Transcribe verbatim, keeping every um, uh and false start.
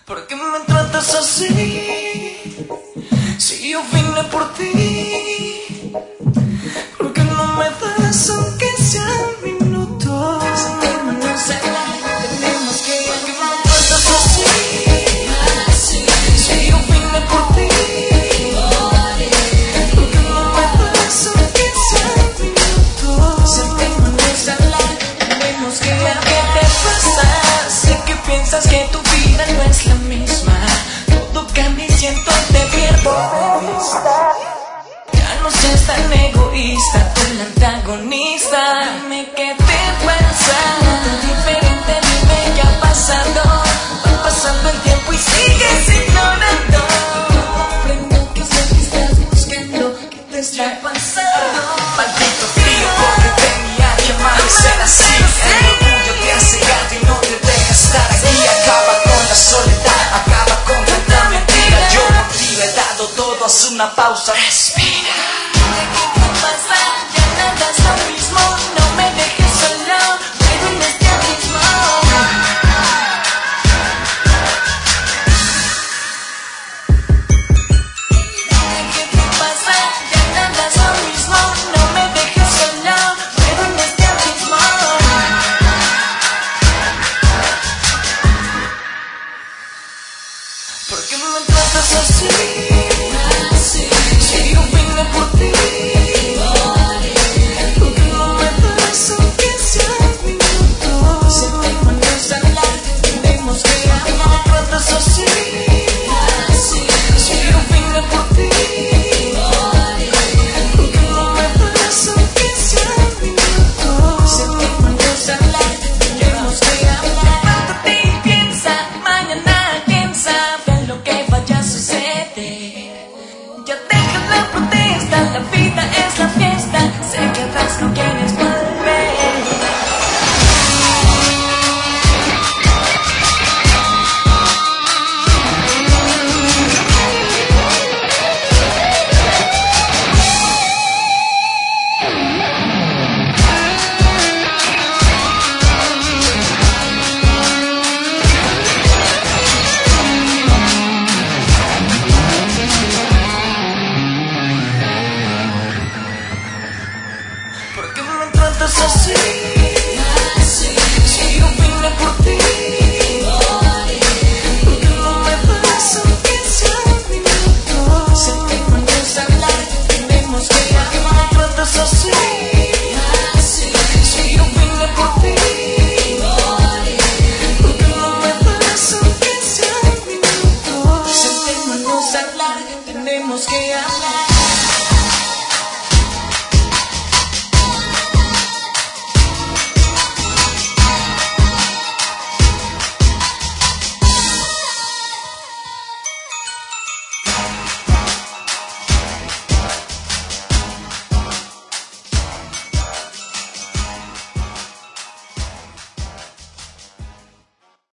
¿Por qué me tratas así? Si yo vine por ti, ¿por qué no me das aunque sea un minuto? Sentémonos al aire, tenemos que. ¿Por qué me tratas así? Si yo vine por ti, ¿por qué no me das aunque sea un minuto? Sentémonos al aire, tenemos que. ¿Qué te pasa? Sé que piensas que tu vida no es la misma. Todo cambia y siento te pierdo de vista. Ya no seas tan egoísta, tú la antagonista. Dime qué te pasa, diferente, dime qué ha pasado. Va pasando el tiempo y sigues ignorando. No comprendo qué es lo que estás buscando, qué te está pasando. Maldito frío, porque tenía que amanecer así. El orgullo te hace gato y no te deja estar aquí. Acaba con la soledad, acaba con tanta mentira. Yo por ti le he dado todo, haz una pausa, respira. ¿Qué pasa? Ya nada es lo mismo. No me dejes solo, pero en este abismo. ¿Qué te pasa? Ya nada es lo mismo. No me dejes solo, pero en este abismo. ¿Por qué me tratas así? Si yo vine por ti, ¿por qué no me das aunque sea un minuto? Sentémonos al aire, tenemos que. ¿Por qué me tratas así?